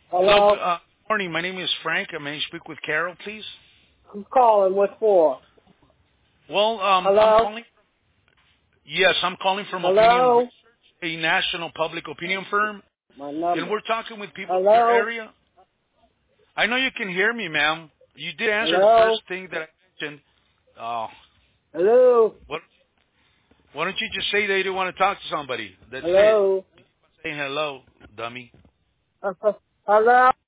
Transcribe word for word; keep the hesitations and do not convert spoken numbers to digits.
Hello, Hello? uh, morning. My name is Frank. Uh, May I speak with Carol, please? Who's calling? What for? Well, um, I'm Hello? calling. Yes, I'm calling from Opinion Hello? Research, a national public opinion firm, My and number. we're talking with people in your Hello? area. I know you can hear me, ma'am. You did answer the Hello? first thing that I mentioned. Oh, Hello? what? Why don't you just say that you don't want to talk to somebody? That's it. Hello? Saying hello, dummy. Hello?